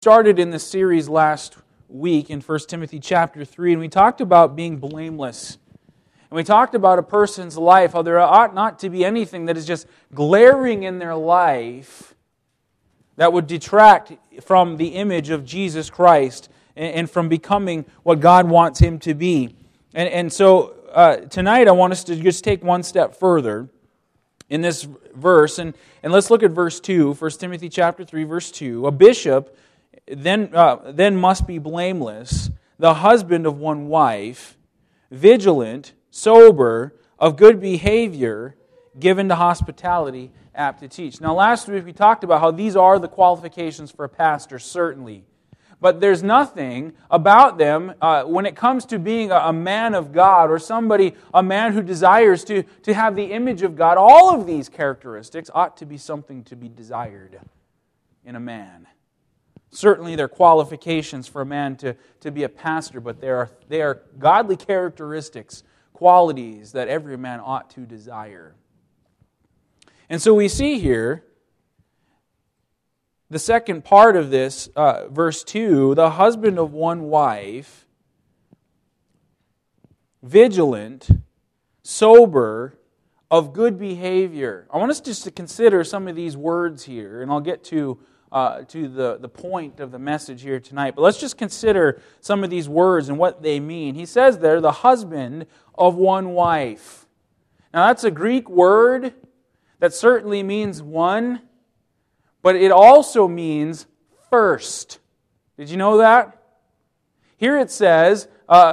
Started in this series last week in 1 Timothy chapter 3, and we talked about being blameless. And we talked about a person's life, how there ought not to be anything that is just glaring in their life that would detract from the image of Jesus Christ and from becoming what God wants him to be. And so tonight I want us to just take one step further in this verse, and let's look at verse 2, 1 Timothy chapter 3, verse 2. A bishop then must be blameless, the husband of one wife, vigilant, sober, of good behavior, given to hospitality, apt to teach. Now last week we talked about how these are the qualifications for a pastor, certainly. But there's nothing about them when it comes to being a man of God or a man who desires to have the image of God. All of these characteristics ought to be something to be desired in a man. Certainly they're qualifications for a man to be a pastor, but they are godly characteristics, qualities that every man ought to desire. And so we see here, the second part of this, verse 2, the husband of one wife, vigilant, sober, of good behavior. I want us just to consider some of these words here, and I'll get to the point of the message here tonight. But let's just consider some of these words and what they mean. He says there, the husband of one wife. Now that's a Greek word that certainly means one, but it also means first. Did you know that? Here it says,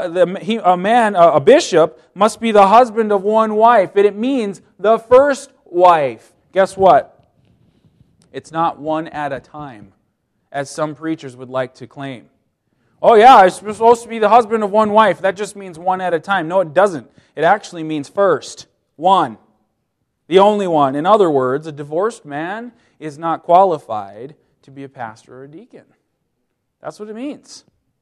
a bishop must be the husband of one wife, and it means the first wife. Guess what? It's not one at a time, as some preachers would like to claim. Oh yeah, I'm supposed to be the husband of one wife. That just means one at a time. No, it doesn't. It actually means first. One. The only one. In other words, a divorced man is not qualified to be a pastor or a deacon. That's what it means.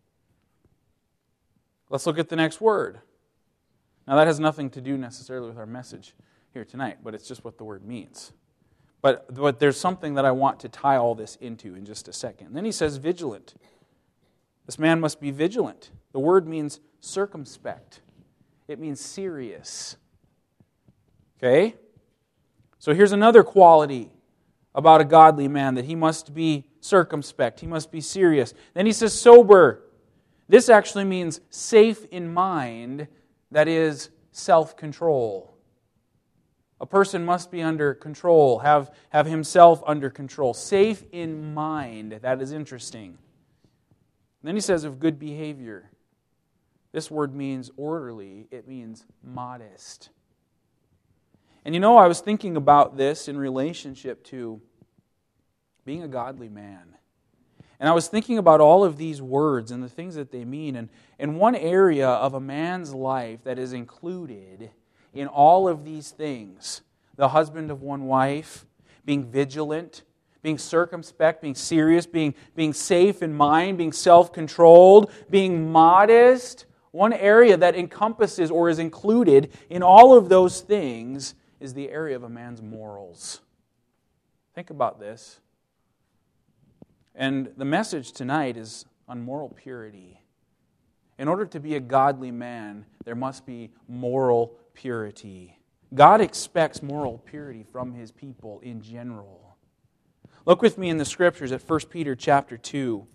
Let's look at the next word. Now that has nothing to do necessarily with our message here tonight, but it's just what the word means. But there's something that I want to tie all this into in just a second. And then he says vigilant. This man must be vigilant. The word means circumspect. It means serious. Okay? So here's another quality about a godly man, that he must be circumspect. He must be serious. Then he says sober. This actually means safe in mind, that is, self-control. A person must be under control, have himself under control. Safe in mind. That is interesting. And then he says of good behavior. This word means orderly. It means modest. And you know, I was thinking about this in relationship to being a godly man. And I was thinking about all of these words and the things that they mean. And one area of a man's life that is included in all of these things, the husband of one wife, being vigilant, being circumspect, being serious, being safe in mind, being self-controlled, being modest, one area that encompasses or is included in all of those things is the area of a man's morals. Think about this. And the message tonight is on moral purity. In order to be a godly man, there must be moral purity. God expects moral purity from His people in general. Look with me in the Scriptures at 1 Peter chapter 2.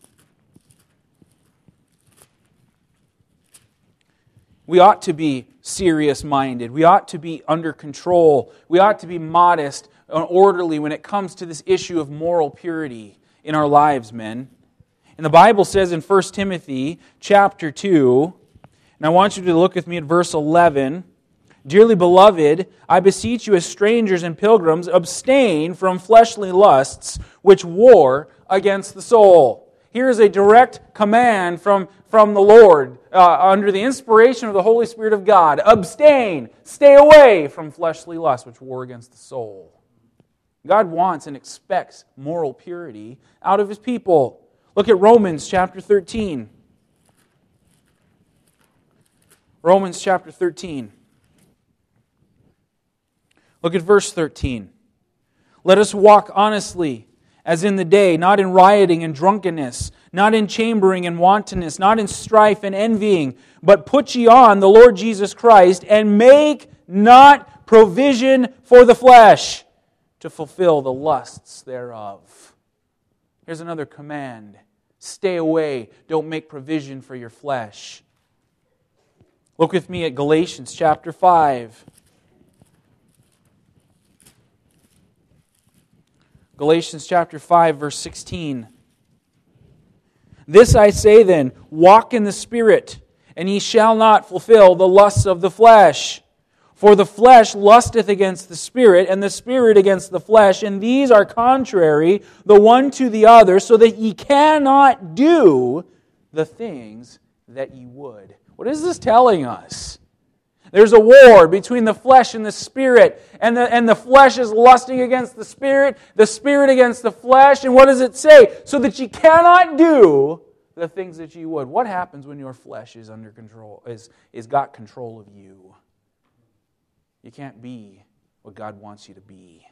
We ought to be serious-minded. We ought to be under control. We ought to be modest and orderly when it comes to this issue of moral purity in our lives, men. And the Bible says in 1 Timothy chapter 2, and I want you to look with me at verse 11, Dearly beloved, I beseech you as strangers and pilgrims, abstain from fleshly lusts which war against the soul. Here is a direct command from the Lord under the inspiration of the Holy Spirit of God. Abstain, stay away from fleshly lusts which war against the soul. God wants and expects moral purity out of His people. Look at Romans chapter 13. Romans chapter 13. Look at verse 13. Let us walk honestly, as in the day, not in rioting and drunkenness, not in chambering and wantonness, not in strife and envying, but put ye on the Lord Jesus Christ, and make not provision for the flesh to fulfill the lusts thereof. Here's another command. Stay away. Don't make provision for your flesh. Look with me at Galatians chapter 5. Galatians chapter 5, verse 16. This I say then, walk in the Spirit, and ye shall not fulfill the lusts of the flesh. For the flesh lusteth against the Spirit, and the Spirit against the flesh, and these are contrary the one to the other, so that ye cannot do the things that ye would. What is this telling us? There's a war between the flesh and the Spirit, and the flesh is lusting against the Spirit against the flesh, and what does it say? So that you cannot do the things that you would. What happens when your flesh is under control, is got control of you? You can't be what God wants you to be.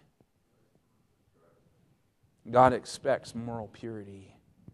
God expects moral purity.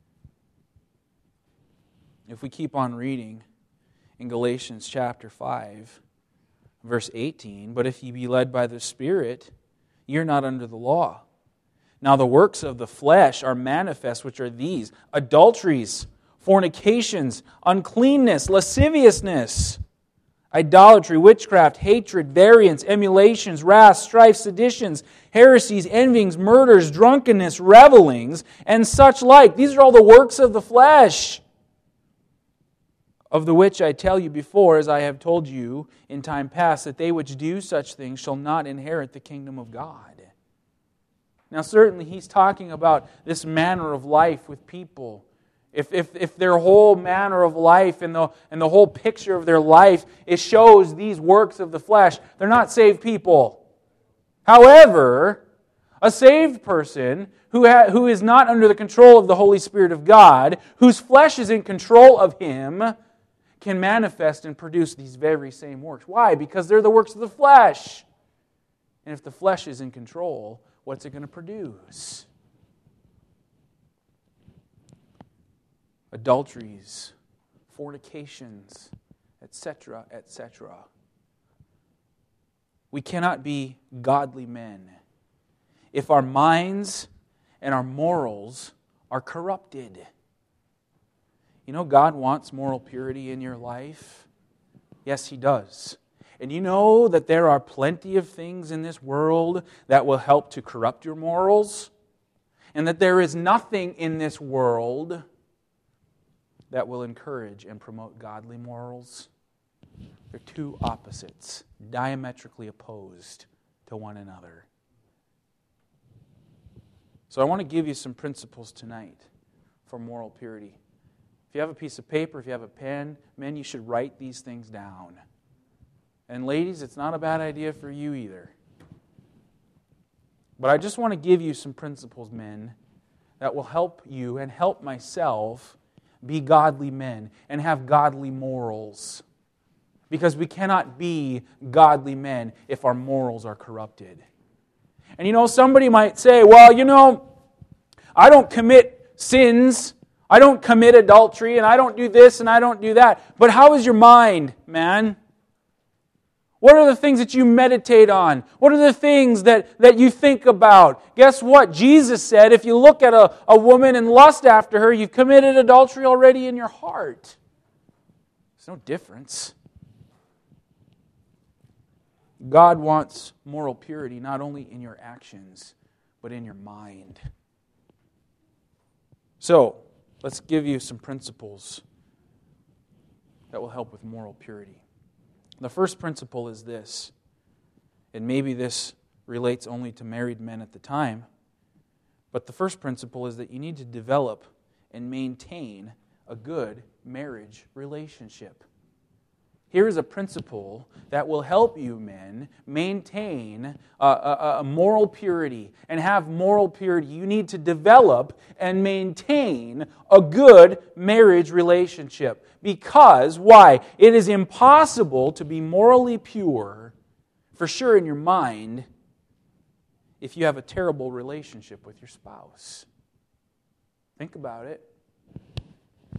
If we keep on reading in Galatians chapter 5, verse 18, but if ye be led by the Spirit, ye are not under the law. Now the works of the flesh are manifest, which are these: adulteries, fornications, uncleanness, lasciviousness, idolatry, witchcraft, hatred, variance, emulations, wrath, strife, seditions, heresies, envyings, murders, drunkenness, revelings, and such like. These are all the works of the flesh, of the which I tell you before, as I have told you in time past, that they which do such things shall not inherit the kingdom of God. Now certainly he's talking about this manner of life with people. If their whole manner of life and the whole picture of their life, it shows these works of the flesh, they're not saved people. However, a saved person who is not under the control of the Holy Spirit of God, whose flesh is in control of him, can manifest and produce these very same works. Why? Because they're the works of the flesh. And if the flesh is in control, what's it going to produce? Adulteries, fornications, etc., etc. We cannot be godly men if our minds and our morals are corrupted. You know, God wants moral purity in your life. Yes, He does. And you know that there are plenty of things in this world that will help to corrupt your morals, and that there is nothing in this world that will encourage and promote godly morals. They're two opposites, diametrically opposed to one another. So I want to give you some principles tonight for moral purity. If you have a piece of paper, if you have a pen, men, you should write these things down. And ladies, it's not a bad idea for you either. But I just want to give you some principles, men, that will help you and help myself be godly men and have godly morals. Because we cannot be godly men if our morals are corrupted. And you know, somebody might say, well, you know, I don't commit sins, I don't commit adultery, and I don't do this and I don't do that. But how is your mind, man? What are the things that you meditate on? What are the things that you think about? Guess what? Jesus said, if you look at a woman and lust after her, you've committed adultery already in your heart. There's no difference. God wants moral purity not only in your actions, but in your mind. So, let's give you some principles that will help with moral purity. The first principle is this, and maybe this relates only to married men at the time, but the first principle is that you need to develop and maintain a good marriage relationship. Here is a principle that will help you men maintain a moral purity and have moral purity. You need to develop and maintain a good marriage relationship. Because, why? It is impossible to be morally pure, for sure in your mind, if you have a terrible relationship with your spouse. Think about it.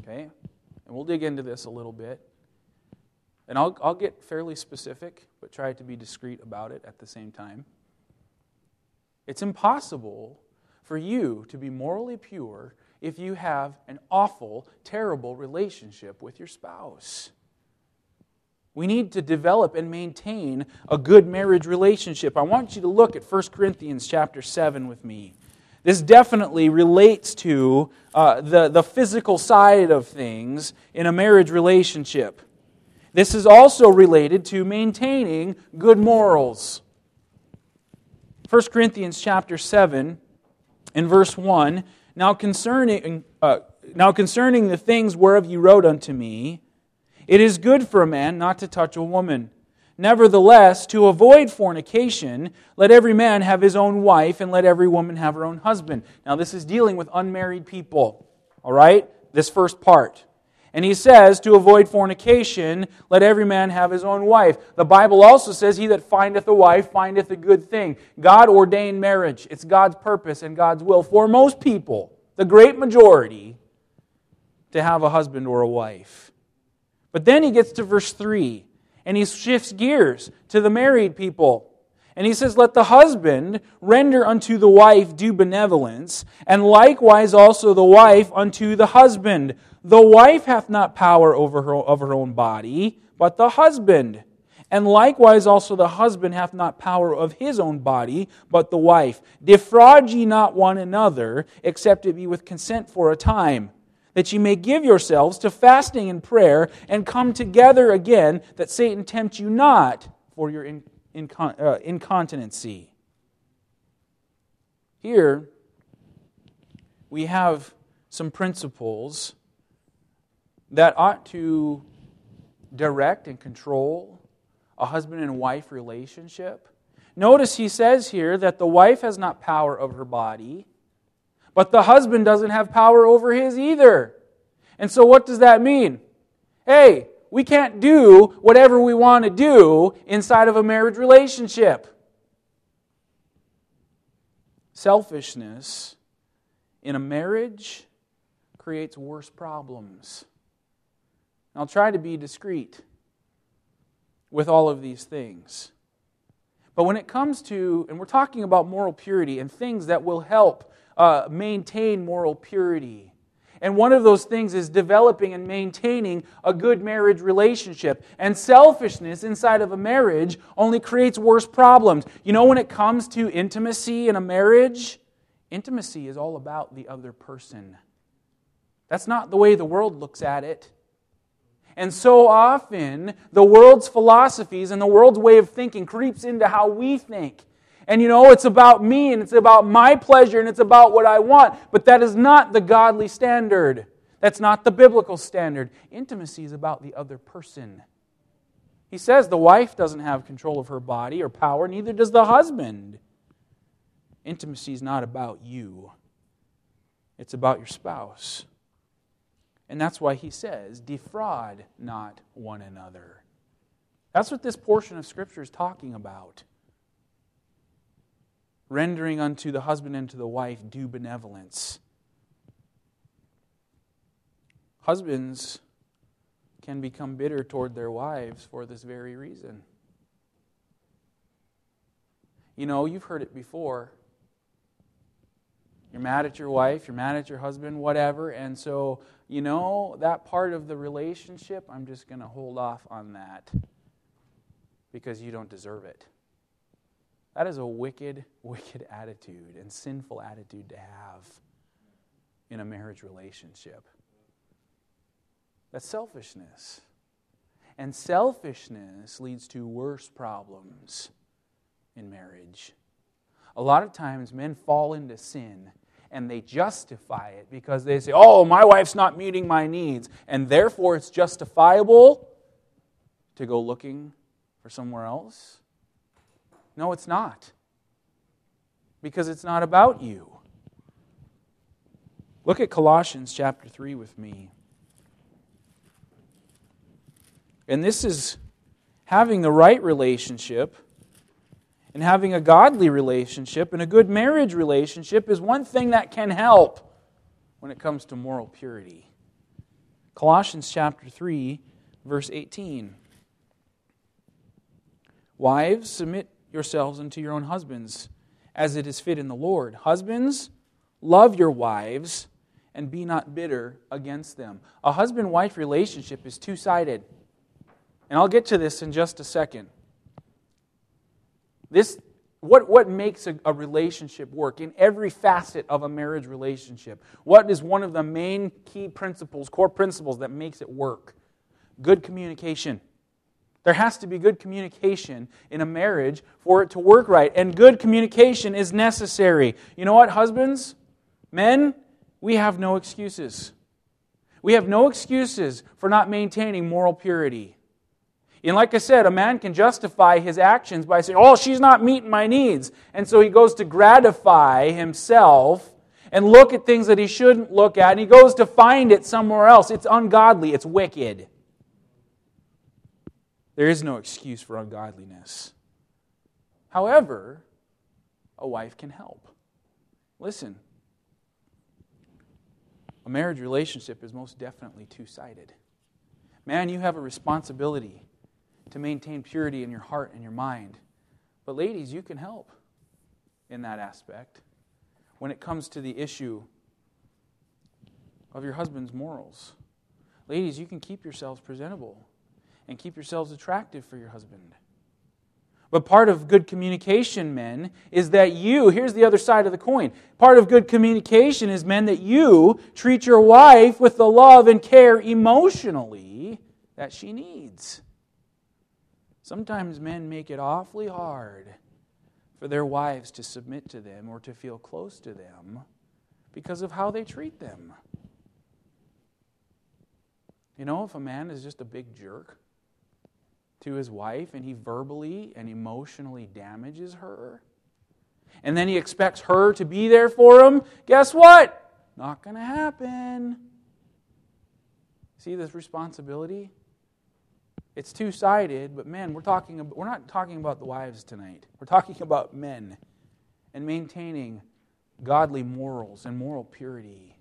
Okay? And we'll dig into this a little bit. And I'll get fairly specific, but try to be discreet about it at the same time. It's impossible for you to be morally pure if you have an awful, terrible relationship with your spouse. We need to develop and maintain a good marriage relationship. I want you to look at 1 Corinthians chapter 7 with me. This definitely relates to the physical side of things in a marriage relationship. This is also related to maintaining good morals. 1 Corinthians chapter 7 in verse 1, Now concerning the things whereof you wrote unto me, it is good for a man not to touch a woman. Nevertheless, to avoid fornication, let every man have his own wife, and let every woman have her own husband. Now this is dealing with unmarried people, all right? This first part. And he says, to avoid fornication, let every man have his own wife. The Bible also says, he that findeth a wife findeth a good thing. God ordained marriage. It's God's purpose and God's will for most people, the great majority, to have a husband or a wife. But then he gets to verse 3, and he shifts gears to the married people. And he says, let the husband render unto the wife due benevolence, and likewise also the wife unto the husband. The wife hath not power over her own body, but the husband. And likewise also the husband hath not power of his own body, but the wife. Defraud ye not one another, except it be with consent for a time, that ye may give yourselves to fasting and prayer, and come together again, that Satan tempt you not for your incontinency. Here, we have some principles that ought to direct and control a husband and wife relationship. Notice he says here that the wife has not power over her body, but the husband doesn't have power over his either. And so what does that mean? Hey, we can't do whatever we want to do inside of a marriage relationship. Selfishness in a marriage creates worse problems. I'll try to be discreet with all of these things. But when it comes to, and we're talking about moral purity and things that will help maintain moral purity. And one of those things is developing and maintaining a good marriage relationship. And selfishness inside of a marriage only creates worse problems. You know, when it comes to intimacy in a marriage, intimacy is all about the other person. That's not the way the world looks at it. And so often, the world's philosophies and the world's way of thinking creeps into how we think. And you know, it's about me and it's about my pleasure and it's about what I want. But that is not the godly standard. That's not the biblical standard. Intimacy is about the other person. He says the wife doesn't have control of her body or power, neither does the husband. Intimacy is not about you. It's about your spouse. And that's why he says, defraud not one another. That's what this portion of Scripture is talking about. Rendering unto the husband and to the wife due benevolence. Husbands can become bitter toward their wives for this very reason. You know, you've heard it before. You're mad at your wife, you're mad at your husband, whatever, and so, you know, that part of the relationship, I'm just going to hold off on that because you don't deserve it. That is a wicked, wicked attitude and sinful attitude to have in a marriage relationship. That's selfishness. And selfishness leads to worse problems in marriage. A lot of times men fall into sin and they justify it because they say, oh, my wife's not meeting my needs, and therefore it's justifiable to go looking for somewhere else. No, it's not. Because it's not about you. Look at Colossians chapter 3 with me. And this is having the right relationship and having a godly relationship and a good marriage relationship is one thing that can help when it comes to moral purity. Colossians chapter 3, verse 18. Wives, submit yourselves unto your own husbands, as it is fit in the Lord. Husbands, love your wives, and be not bitter against them. A husband-wife relationship is two-sided. And I'll get to this in just a second. What makes a relationship work in every facet of a marriage relationship? What is one of the main key principles, core principles that makes it work? Good communication. There has to be good communication in a marriage for it to work right. And good communication is necessary. You know what, husbands? Men, we have no excuses. We have no excuses for not maintaining moral purity. And like I said, a man can justify his actions by saying, oh, she's not meeting my needs. And so he goes to gratify himself and look at things that he shouldn't look at, and he goes to find it somewhere else. It's ungodly. It's wicked. There is no excuse for ungodliness. However, a wife can help. Listen, a marriage relationship is most definitely two-sided. Man, you have a responsibility to maintain purity in your heart and your mind. But ladies, you can help in that aspect when it comes to the issue of your husband's morals. Ladies, you can keep yourselves presentable and keep yourselves attractive for your husband. But part of good communication, men, is that here's the other side of the coin. Part of good communication is, men, that you treat your wife with the love and care emotionally that she needs. Sometimes men make it awfully hard for their wives to submit to them or to feel close to them because of how they treat them. You know, if a man is just a big jerk to his wife and he verbally and emotionally damages her, and then he expects her to be there for him, guess what? Not going to happen. See this responsibility? It's two-sided, but men, we're not talking about the wives tonight. We're talking about men and maintaining godly morals and moral purity.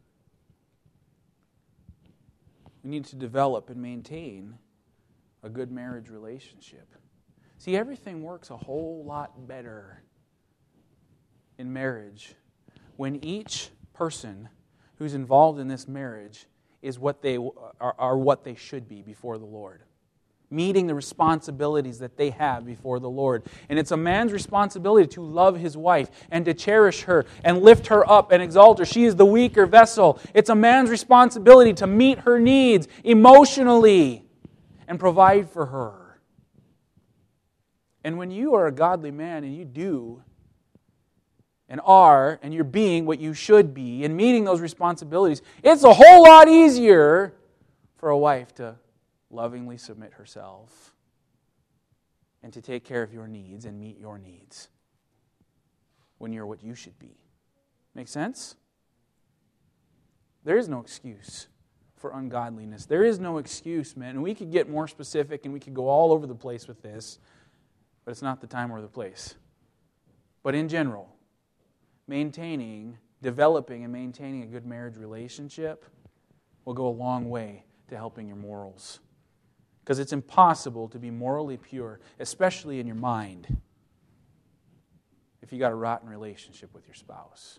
We need to develop and maintain a good marriage relationship. See, everything works a whole lot better in marriage when each person who's involved in this marriage is what they are what they should be before the Lord. Meeting the responsibilities that they have before the Lord. And it's a man's responsibility to love his wife and to cherish her and lift her up and exalt her. She is the weaker vessel. It's a man's responsibility to meet her needs emotionally and provide for her. And when you are a godly man and you do and are and you're being what you should be and meeting those responsibilities, it's a whole lot easier for a wife to lovingly submit herself and to take care of your needs and meet your needs when you're what you should be. Make sense? There is no excuse for ungodliness. There is no excuse, man. And we could get more specific and we could go all over the place with this, but it's not the time or the place. But in general, developing and maintaining a good marriage relationship will go a long way to helping your morals. Because it's impossible to be morally pure, especially in your mind, if you got a rotten relationship with your spouse.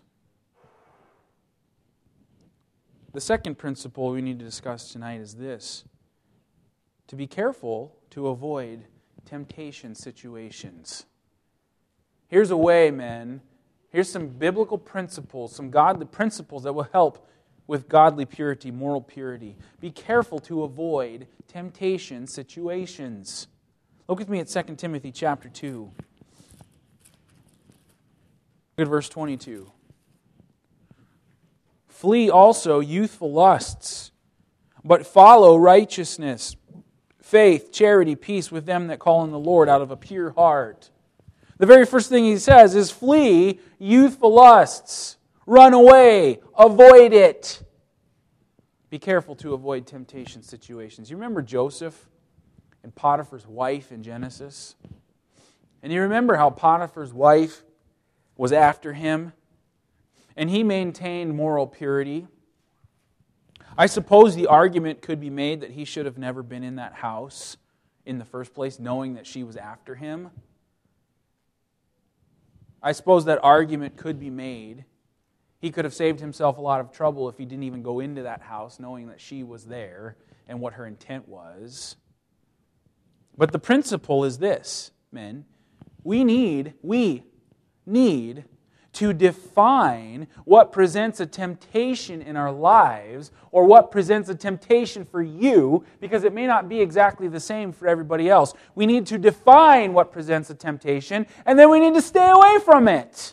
The second principle we need to discuss tonight is this: to be careful to avoid temptation situations. Here's a way, men. Here's some biblical principles, some godly principles that will help with godly purity, moral purity. Be careful to avoid temptation situations. Look with me at 2 Timothy chapter 2. Look at verse 22. Flee also youthful lusts, but follow righteousness, faith, charity, peace with them that call on the Lord out of a pure heart. The very first thing he says is flee youthful lusts. Run away. Avoid it. Be careful to avoid temptation situations. You remember Joseph and Potiphar's wife in Genesis? And you remember how Potiphar's wife was after him? And he maintained moral purity. I suppose the argument could be made that he should have never been in that house in the first place, knowing that she was after him. I suppose that argument could be made. He could have saved himself a lot of trouble if he didn't even go into that house, knowing that she was there and what her intent was. But the principle is this, men. We need to define what presents a temptation in our lives, or what presents a temptation for you, because it may not be exactly the same for everybody else. We need to define what presents a temptation, and then we need to stay away from it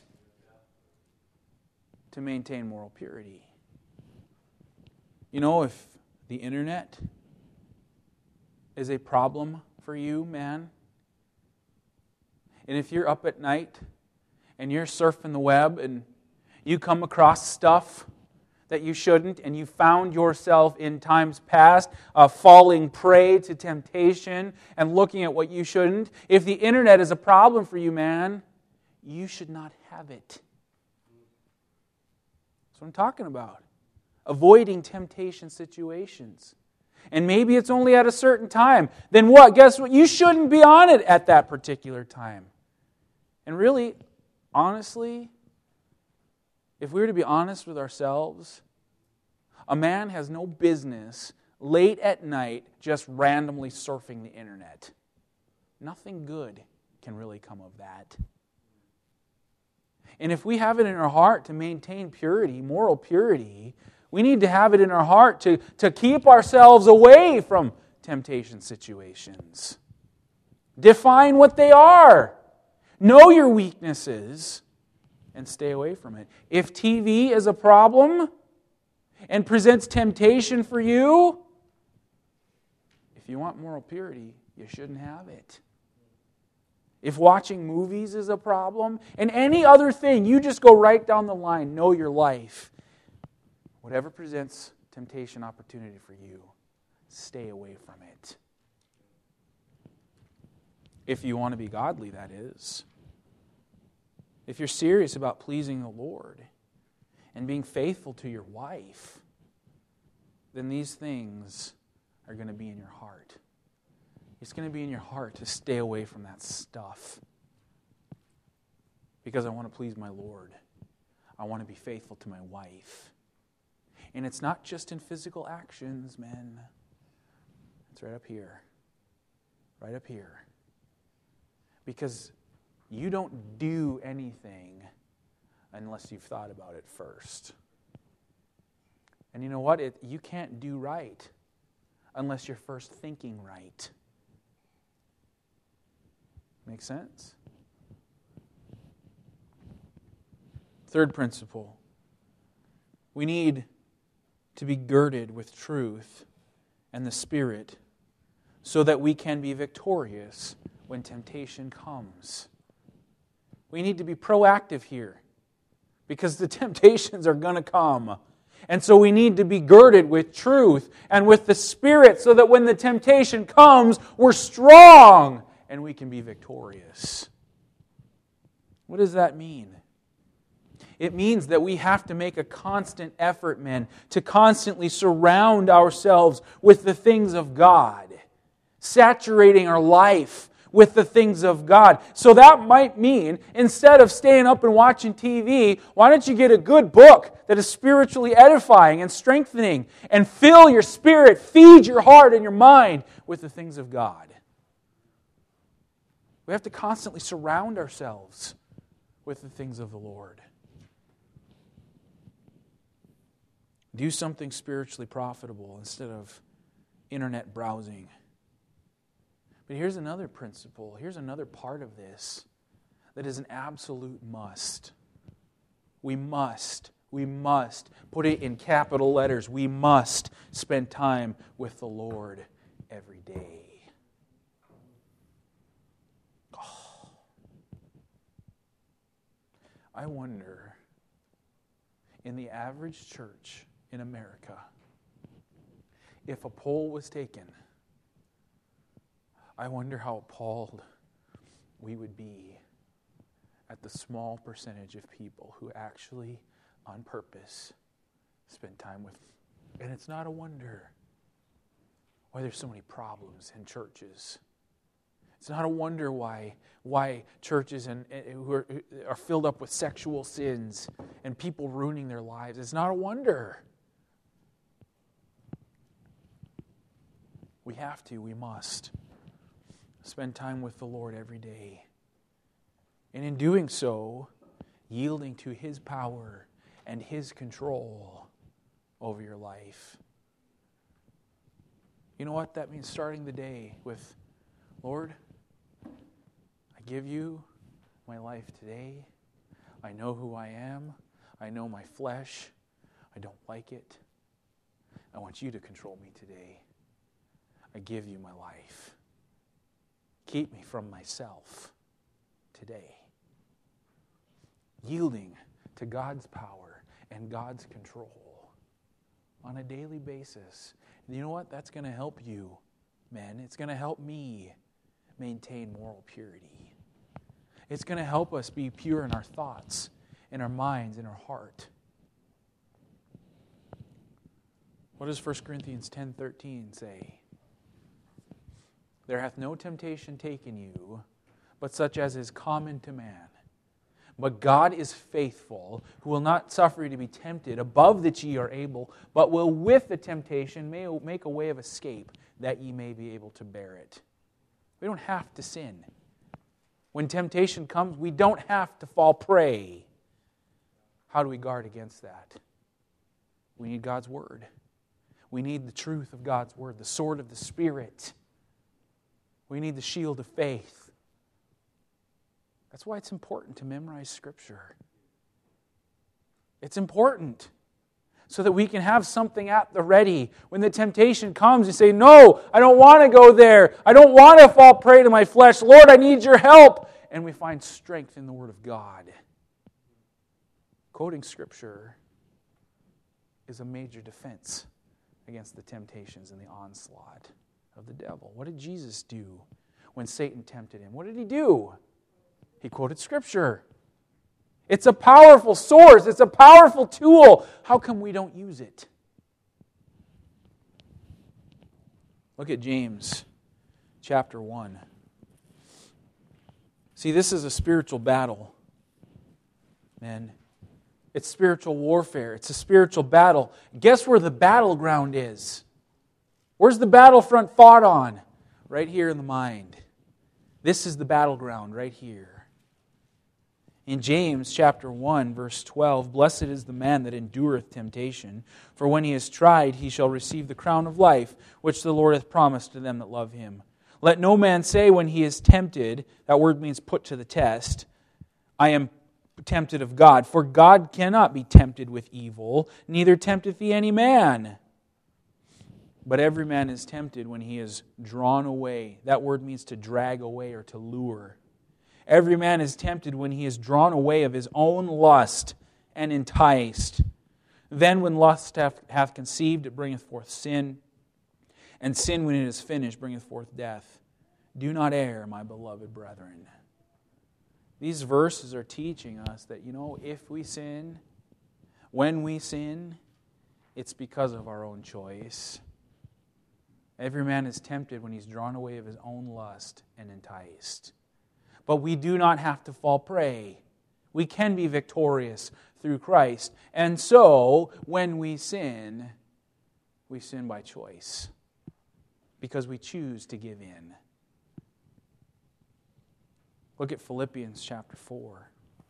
to maintain moral purity. You know, if the internet is a problem for you, man, and if you're up at night and you're surfing the web and you come across stuff that you shouldn't, and you found yourself in times past falling prey to temptation and looking at what you shouldn't, if the internet is a problem for you, man, you should not have it. That's what I'm talking about. Avoiding temptation situations. And maybe it's only at a certain time. Then what? Guess what? You shouldn't be on it at that particular time. And really, honestly, if we were to be honest with ourselves, a man has no business late at night just randomly surfing the internet. Nothing good can really come of that. And if we have it in our heart to maintain purity, moral purity, we need to have it in our heart to keep ourselves away from temptation situations. Define what they are. Know your weaknesses and stay away from it. If TV is a problem and presents temptation for you, if you want moral purity, you shouldn't have it. If watching movies is a problem, and any other thing, you just go right down the line, know your life. Whatever presents temptation opportunity for you, stay away from it. If you want to be godly, that is. If you're serious about pleasing the Lord and being faithful to your wife, then these things are going to be in your heart. It's going to be in your heart to stay away from that stuff. Because I want to please my Lord. I want to be faithful to my wife. And it's not just in physical actions, men. It's right up here. Right up here. Because you don't do anything unless you've thought about it first. And you know what? You can't do right unless you're first thinking right. Make sense? Third principle. We need to be girded with truth and the Spirit so that we can be victorious when temptation comes. We need to be proactive here because the temptations are going to come. And so we need to be girded with truth and with the Spirit so that when the temptation comes, we're strong and we can be victorious. What does that mean? It means that we have to make a constant effort, men, to constantly surround ourselves with the things of God, saturating our life with the things of God. So that might mean, instead of staying up and watching TV, why don't you get a good book that is spiritually edifying and strengthening and fill your spirit, feed your heart and your mind with the things of God. We have to constantly surround ourselves with the things of the Lord. Do something spiritually profitable instead of internet browsing. But here's another principle. Here's another part of this that is an absolute must. We must put it in capital letters. We must spend time with the Lord every day. Oh. I wonder, in the average church in America, if a poll was taken, I wonder how appalled we would be at the small percentage of people who actually, on purpose, spend time with And it's not a wonder why there's so many problems in churches. It's not a wonder why churches who are filled up with sexual sins and people ruining their lives. It's not a wonder. We must spend time with the Lord every day. And in doing so, yielding to His power and His control over your life. You know what? That means starting the day with, Lord, I give you my life today. I know who I am. I know my flesh. I don't like it. I want you to control me today. I give you my life. Keep me from myself today. Yielding to God's power and God's control on a daily basis. And you know what? That's going to help you, men. It's going to help me maintain moral purity. It's going to help us be pure in our thoughts, in our minds, in our heart. What does 1 Corinthians 10:13 say? There hath no temptation taken you, but such as is common to man. But God is faithful, who will not suffer you to be tempted above that ye are able, but will with the temptation make a way of escape, that ye may be able to bear it. We don't have to sin. When temptation comes, we don't have to fall prey. How do we guard against that? We need God's Word. We need the truth of God's Word, the sword of the Spirit. We need the shield of faith. That's why it's important to memorize Scripture. It's important so that we can have something at the ready. When the temptation comes, you say, no, I don't want to go there. I don't want to fall prey to my flesh. Lord, I need your help. And we find strength in the Word of God. Quoting Scripture is a major defense against the temptations and the onslaught of the devil. What did Jesus do when Satan tempted Him? What did He do? He quoted Scripture. It's a powerful source. It's a powerful tool. How come we don't use it? Look at James chapter 1. See, this is a spiritual battle, men. It's spiritual warfare. It's a spiritual battle. Guess where the battleground is? Where's the battlefront fought on? Right here in the mind. This is the battleground right here. In James chapter 1, verse 12, blessed is the man that endureth temptation, for when he is tried, he shall receive the crown of life, which the Lord hath promised to them that love Him. Let no man say when he is tempted, that word means put to the test, I am tempted of God. For God cannot be tempted with evil, neither tempteth He any man. But every man is tempted when he is drawn away. That word means to drag away or to lure. Every man is tempted when he is drawn away of his own lust and enticed. Then when lust hath conceived, it bringeth forth sin. And sin, when it is finished, bringeth forth death. Do not err, my beloved brethren. These verses are teaching us that, if we sin, when we sin, it's because of our own choice. Every man is tempted when he's drawn away of his own lust and enticed. But we do not have to fall prey. We can be victorious through Christ. And so, when we sin by choice. Because we choose to give in. Look at Philippians chapter 4.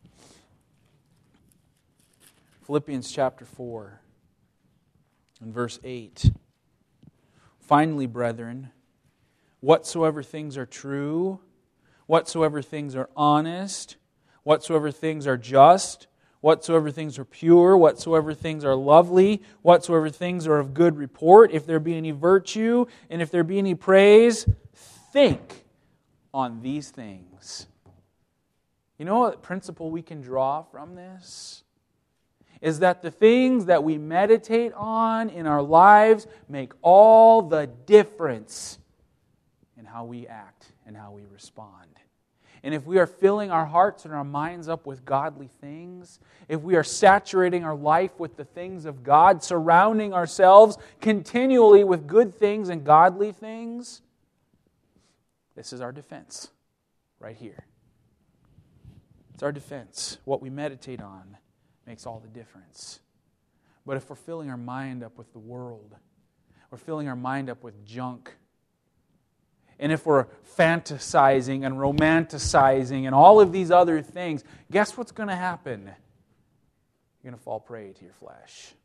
Philippians chapter 4 and verse 8. Finally, brethren, whatsoever things are true, whatsoever things are honest, whatsoever things are just, whatsoever things are pure, whatsoever things are lovely, whatsoever things are of good report, if there be any virtue, and if there be any praise, think on these things. You know what principle we can draw from this? Is that the things that we meditate on in our lives make all the difference in how we act and how we respond. And if we are filling our hearts and our minds up with godly things, if we are saturating our life with the things of God, surrounding ourselves continually with good things and godly things, this is our defense right here. It's our defense. What we meditate on makes all the difference. But if we're filling our mind up with the world, we're filling our mind up with junk, and if we're fantasizing and romanticizing and all of these other things, guess what's going to happen? You're going to fall prey to your flesh.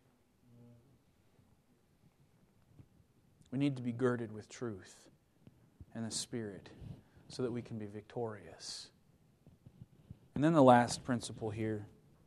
We need to be girded with truth and the Spirit so that we can be victorious. And then the last principle here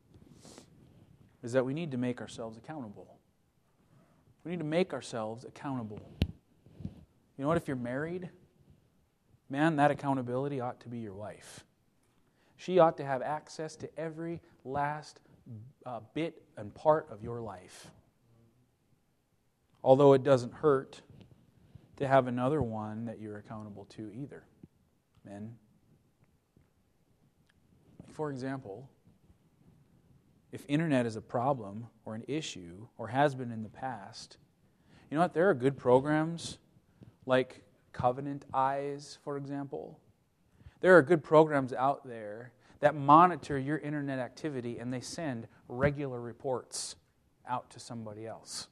is that we need to make ourselves accountable. We need to make ourselves accountable. You know what? If you're married, man, that accountability ought to be your wife. She ought to have access to every last bit and part of your life. Although it doesn't hurt to have another one that you're accountable to either. Men. For example, if internet is a problem or an issue or has been in the past, you know what? There are good programs like Covenant Eyes, for example. There are good programs out there that monitor your internet activity and they send regular reports out to somebody else.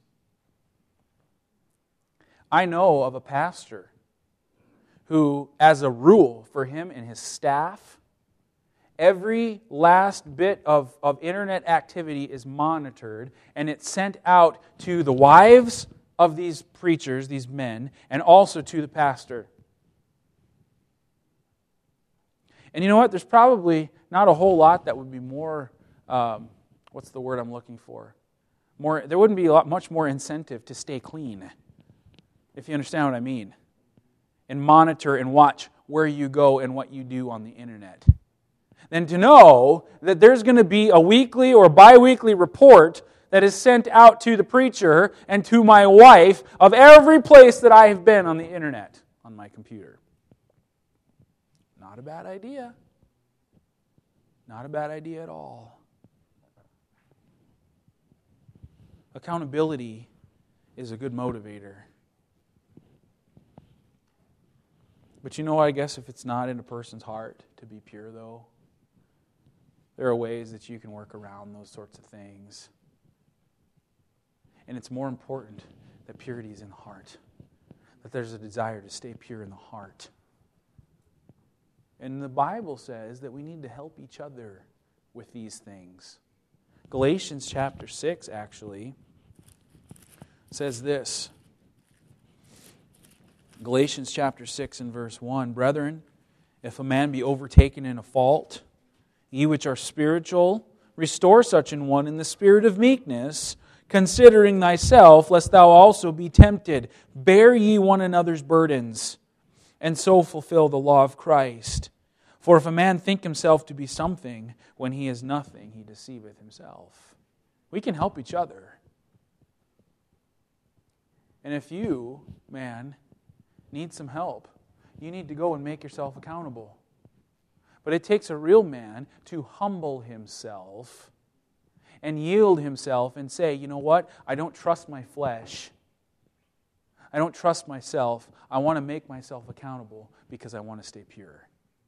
I know of a pastor who, as a rule for him and his staff, every last bit of internet activity is monitored and it's sent out to the wives of these preachers, these men, and also to the pastor. And you know what? There's probably not a whole lot that would be more, what's the word I'm looking for? There wouldn't be much more incentive to stay clean, if you understand what I mean, and monitor and watch where you go and what you do on the internet, than to know that there's going to be a weekly or bi-weekly report that is sent out to the preacher and to my wife of every place that I have been on the internet, on my computer. Not a bad idea. Not a bad idea at all. Accountability is a good motivator. But you know, I guess if it's not in a person's heart to be pure, though, there are ways that you can work around those sorts of things. And it's more important that purity is in the heart, that there's a desire to stay pure in the heart. And the Bible says that we need to help each other with these things. Galatians chapter 6 actually says this. Galatians chapter 6 and verse 1, Brethren, if a man be overtaken in a fault, ye which are spiritual, restore such an one in the spirit of meekness, considering thyself, lest thou also be tempted. Bear ye one another's burdens, and so fulfill the law of Christ. For if a man think himself to be something, when he is nothing, he deceiveth himself. We can help each other. And if you, man, need some help, you need to go and make yourself accountable. But it takes a real man to humble himself and yield himself and say, you know what? I don't trust my flesh. I don't trust myself. I want to make myself accountable because I want to stay pure.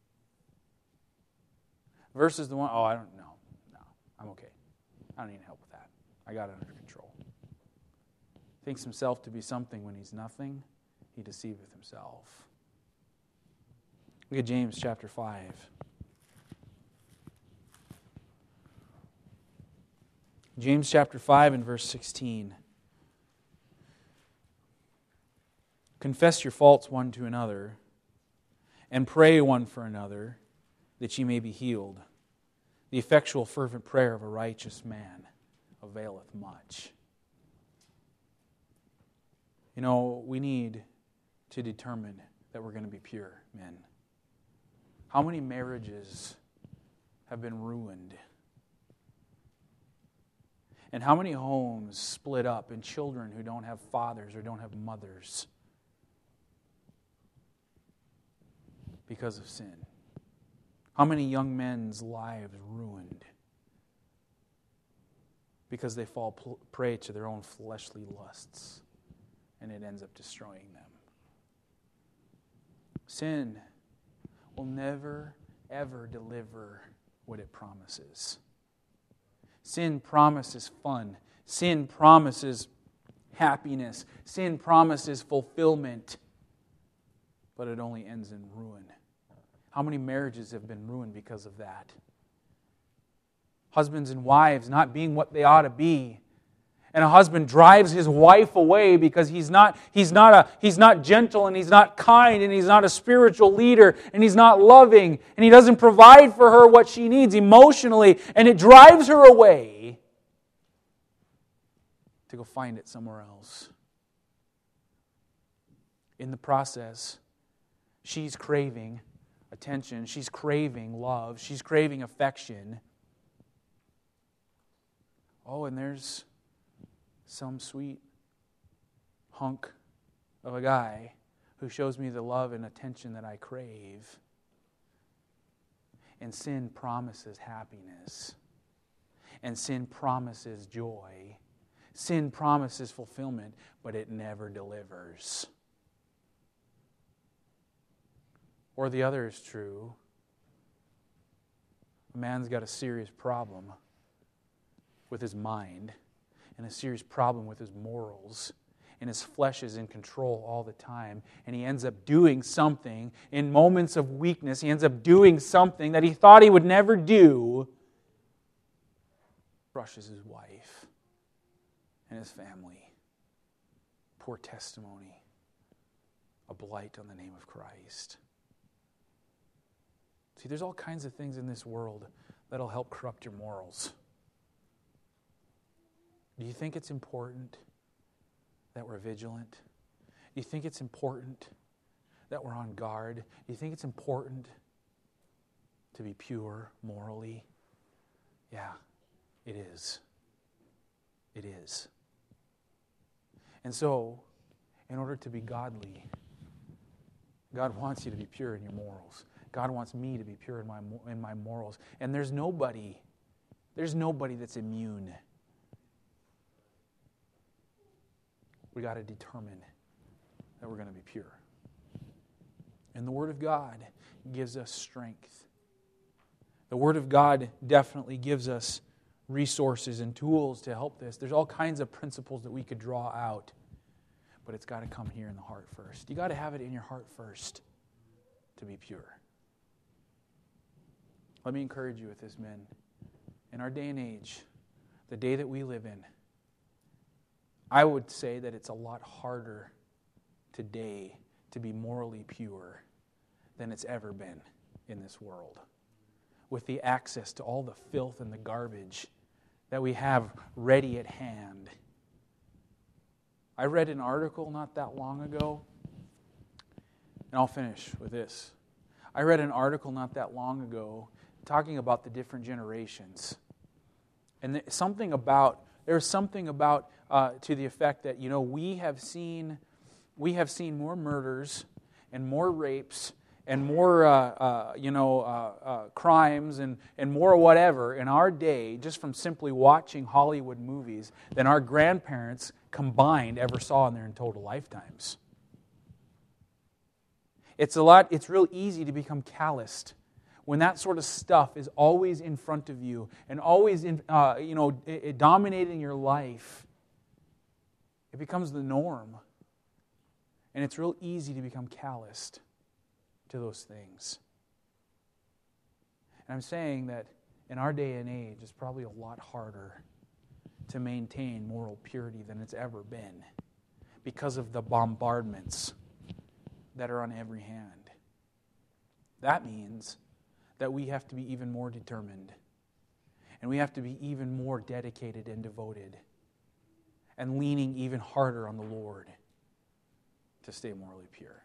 Versus the one, I don't know. No, I'm okay. I don't need help with that. I got it under control. Thinks himself to be something when he's nothing, he deceiveth himself. Look at James chapter 5. James chapter 5 and verse 16. Confess your faults one to another, and pray one for another, that ye may be healed. The effectual fervent prayer of a righteous man availeth much. You know, we need to determine that we're going to be pure men. How many marriages have been ruined? And how many homes split up and children who don't have fathers or don't have mothers because of sin? How many young men's lives ruined because they fall prey to their own fleshly lusts, and it ends up destroying them. Sin will never, ever deliver what it promises. Sin promises fun. Sin promises happiness. Sin promises fulfillment. But it only ends in ruin. How many marriages have been ruined because of that? Husbands and wives not being what they ought to be. And a husband drives his wife away because he's not gentle, and he's not kind, and he's not a spiritual leader, and he's not loving, and he doesn't provide for her what she needs emotionally, and it drives her away to go find it somewhere else. In the process, she's craving attention, she's craving love, she's craving affection. Oh, and there's some sweet hunk of a guy who shows me the love and attention that I crave. And sin promises happiness. And sin promises joy. Sin promises fulfillment, but it never delivers. Or the other is true. A man's got a serious problem with his mind, and a serious problem with his morals, and his flesh is in control all the time, and he ends up doing something in moments of weakness. He ends up doing something that he thought he would never do. Crushes his wife and his family. Poor testimony. A blight on the name of Christ. See, there's all kinds of things in this world that'll help corrupt your morals. Do you think it's important that we're vigilant? Do you think it's important that we're on guard? Do you think it's important to be pure morally? Yeah, it is. It is. And so, in order to be godly, God wants you to be pure in your morals. God wants me to be pure in my morals. And there's nobody that's immune. We got to determine that we're going to be pure. And the Word of God gives us strength. The Word of God definitely gives us resources and tools to help this. There's all kinds of principles that we could draw out. But it's got to come here in the heart first. You got to have it in your heart first to be pure. Let me encourage you with this, men. In our day and age, the day that we live in, I would say that it's a lot harder today to be morally pure than it's ever been in this world. With the access to all the filth and the garbage that we have ready at hand. I read an article not that long ago, and I'll finish with this. I read an article not that long ago talking about the different generations. And there's something about to the effect that, we have seen more murders and more rapes and more crimes and more whatever in our day just from simply watching Hollywood movies than our grandparents combined ever saw in their total lifetimes. It's real easy to become calloused when that sort of stuff is always in front of you and always dominating your life. It becomes the norm. And it's real easy to become calloused to those things. And I'm saying that in our day and age, it's probably a lot harder to maintain moral purity than it's ever been because of the bombardments that are on every hand. That means that we have to be even more determined, and we have to be even more dedicated and devoted, and leaning even harder on the Lord to stay morally pure.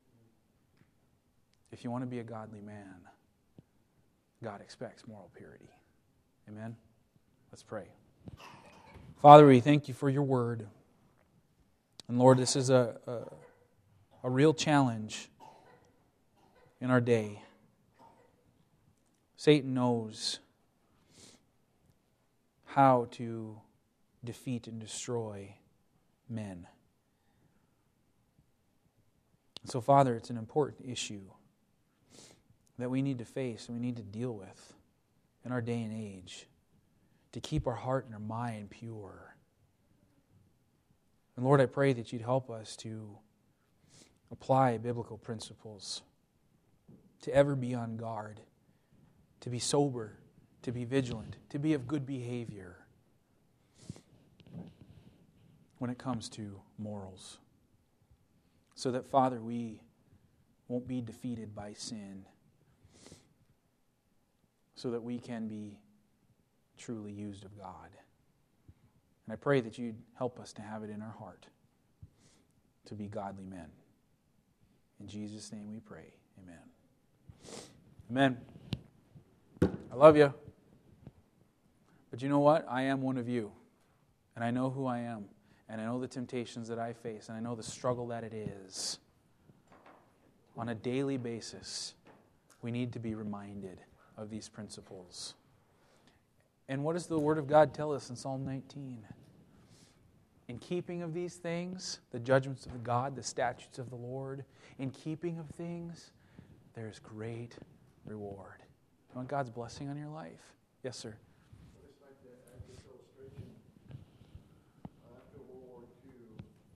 If you want to be a godly man, God expects moral purity. Amen? Let's pray. Father, we thank you for your word. And Lord, this is a real challenge in our day. Satan knows how to defeat and destroy men. So, Father, it's an important issue that we need to face and we need to deal with in our day and age to keep our heart and our mind pure. And Lord, I pray that you'd help us to apply biblical principles, to ever be on guard, to be sober, to be vigilant, to be of good behavior when it comes to morals. So that, Father, we won't be defeated by sin, so that we can be truly used of God. And I pray that you'd help us to have it in our heart to be godly men. In Jesus' name we pray. Amen. Amen. I love you. But you know what? I am one of you. And I know who I am. And I know the temptations that I face. And I know the struggle that it is. On a daily basis, we need to be reminded of these principles. And what does the Word of God tell us in Psalm 19? In keeping of these things, the judgments of God, the statutes of the Lord, in keeping of things, there is great reward. You want God's blessing on your life? Yes, sir.